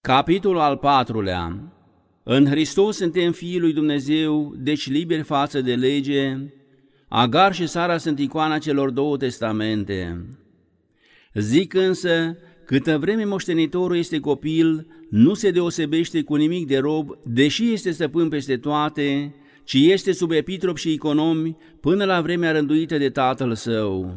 Capitolul al 4-lea. În Hristos suntem fiii lui Dumnezeu, deci liberi față de lege. Agar și Sara sunt icoana celor două testamente. Zic însă, câtă vreme moștenitorul este copil, nu se deosebește cu nimic de rob, deși este stăpân peste toate, ci este sub epitrop și economi până la vremea rânduită de tatăl său.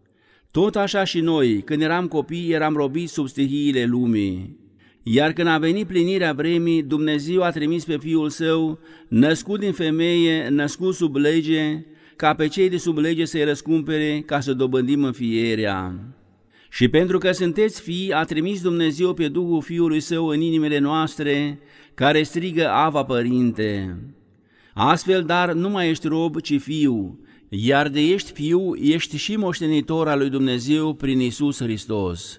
Tot așa și noi, când eram copii, eram robiți sub stihiile lumii. Iar când a venit plinirea vremii, Dumnezeu a trimis pe Fiul Său, născut din femeie, născut sub lege, ca pe cei de sub lege să-i răscumpere, ca să dobândim înfierea. Și pentru că sunteți fii, a trimis Dumnezeu pe Duhul Fiului Său în inimile noastre, care strigă Ava, Părinte. Astfel, dar, nu mai ești rob, ci fiu, iar de ești fiu, ești și moștenitor al lui Dumnezeu prin Iisus Hristos.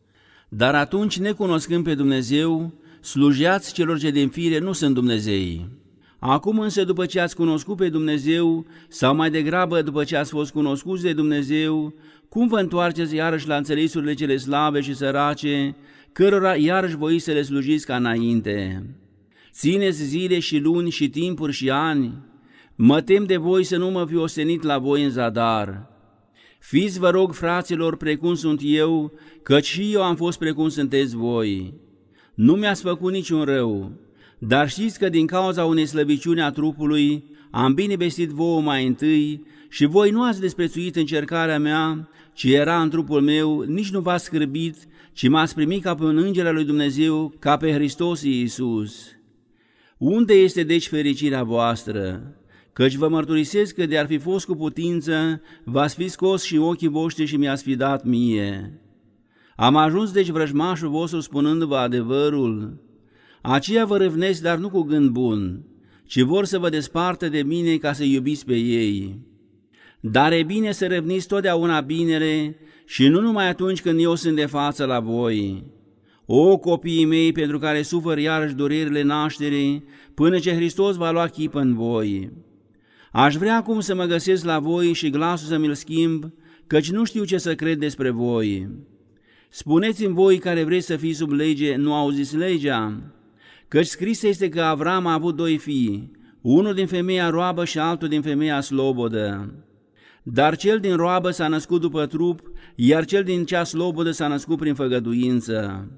Dar atunci, necunoscând pe Dumnezeu, slujeați celor ce din fire nu sunt Dumnezei. Acum însă, după ce ați cunoscut pe Dumnezeu, sau mai degrabă după ce ați fost cunoscuți de Dumnezeu, cum vă întoarceți iarăși la înțelesurile cele slabe și sărace, cărora iarăși voi să le slujiți ca înainte? Țineți zile și luni și timpuri și ani? Mă tem de voi să nu mă fi ostenit la voi în zadar. Fiți, vă rog, fraților, precum sunt eu, căci și eu am fost precum sunteți voi. Nu mi-ați făcut niciun rău, dar știți că din cauza unei slăbiciuni a trupului am bine vestit vouă mai întâi și voi nu ați desprețuit încercarea mea, ci era în trupul meu, nici nu v-ați scârbit, ci m-ați primit ca pe un înger al lui Dumnezeu, ca pe Hristos Iisus. Unde este deci fericirea voastră? Căci vă mărturisesc că de ar fi fost cu putință, v-ați fi scos și ochii voștri și mi-ați fi dat mie. Am ajuns deci vrăjmașul vostru spunându-vă adevărul. Aceia vă râvnesc, dar nu cu gând bun, ci vor să vă despartă de mine ca să iubiți pe ei. Dar e bine să râvniți totdeauna binele și nu numai atunci când eu sunt de față la voi. O, copiii mei, pentru care sufăr iarăși durerile nașterii, până ce Hristos va lua chip în voi. Aș vrea acum să mă găsesc la voi și glasul să mi-l schimb, căci nu știu ce să cred despre voi. Spuneți-mi voi care vreți să fiți sub lege, nu auziți legea? Căci scris este că Avram a avut doi fii, unul din femeia roabă și altul din femeia slobodă. Dar cel din roabă s-a născut după trup, iar cel din cea slobodă s-a născut prin făgăduință.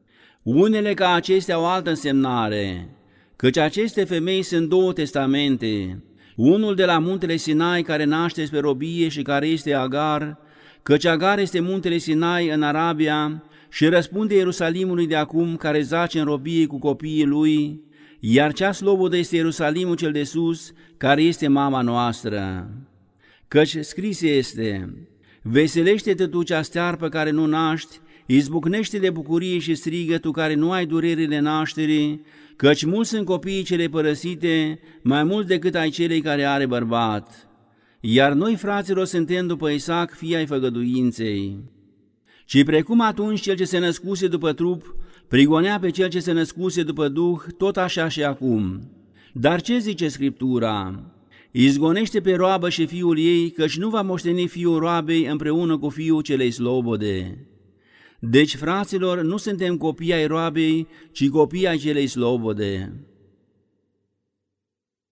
Unele ca acestea au altă însemnare, căci aceste femei sunt două testamente, unul de la muntele Sinai care naște spre robie și care este Agar, căci Agar este muntele Sinai în Arabia și răspunde Ierusalimului de acum care zace în robie cu copiii lui, iar cea slobodă este Ierusalimul cel de sus, care este mama noastră. Căci scris este, veselește-te tu cea stearpă care nu naști, izbucnește de bucurie și strigă tu care nu ai durerile nașterii, căci mulți sunt copiii cele părăsite, mai mult decât ai celei care are bărbat. Iar noi, fraților, suntem după Isaac, fii ai făgăduinței. Ci precum atunci cel ce se născuse după trup prigonea pe cel ce se născuse după Duh, tot așa și acum. Dar ce zice Scriptura? Izgonește pe roabă și fiul ei, căci nu va moșteni fiul roabei împreună cu fiul celei slobode. Deci, fraților, nu suntem copii ai roabei, ci copii ai celei slobode.